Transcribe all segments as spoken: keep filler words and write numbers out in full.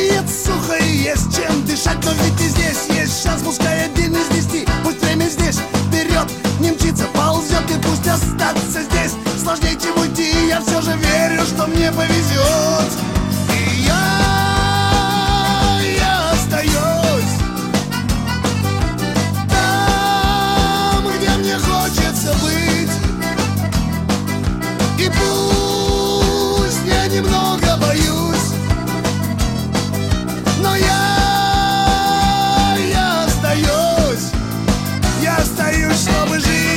Бывает сухо и есть чем дышать, но ведь и здесь есть шанс. Пускай один из десяти, пусть время здесь вперед не мчится, ползет, и пусть остаться здесь сложнее, чем уйти. Я все же верю, что мне повезет. И я, я остаюсь там, где мне хочется быть. И пусть я немного боюсь, но я, я остаюсь, я остаюсь, чтобы жить.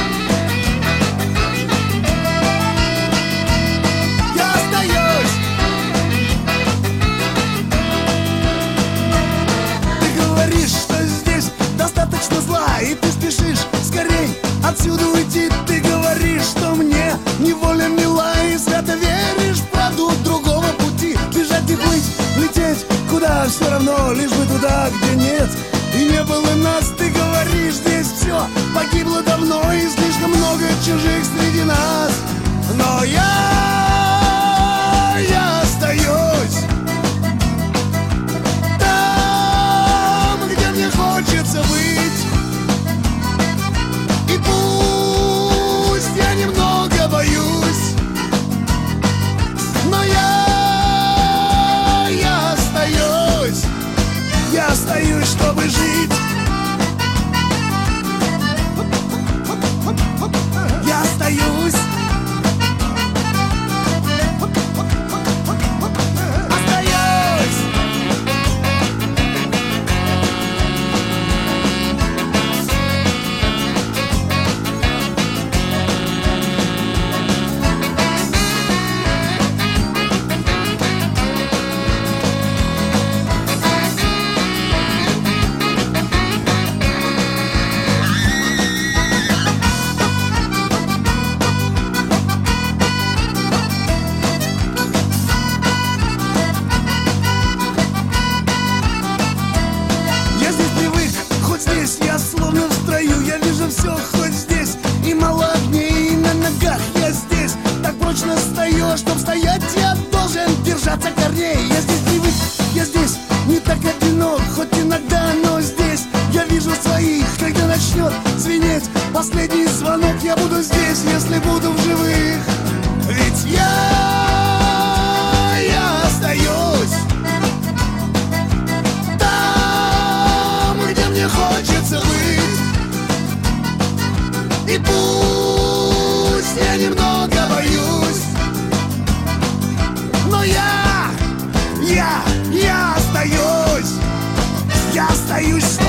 Я остаюсь. Ты говоришь, что здесь достаточно зла, и ты спешишь скорей отсюда уйти. Ты говоришь, что мне неволя мила, и свято веришь в правду другого пути. Бежать и плыть, лететь куда все равно, лишь бы туда, где нет и не было нас. Ты говоришь, здесь все погибло давно, и слишком много чужих среди нас. Но я, я остаюсь там, где мне хочется быть. И пусть я немного боюсь, но я, я остаюсь, я остаюсь, чтобы жить. Я остаюсь. Остаюсь. Я здесь привык, хоть здесь я словно в строю. Я вижу все, хоть здесь и мало огней, и на ногах я здесь так прочно стою. Чтоб стоять, я должен держаться корней. Я здесь привык, я здесь не так одинок, хоть иногда, но здесь я вижу своих. Когда начнет звенеть последний звонок, я буду здесь, если буду в живых. Ведь я, я остаюсь там, где мне хочется быть. И пусть я немного боюсь, но я, я, я остаюсь, я остаюсь.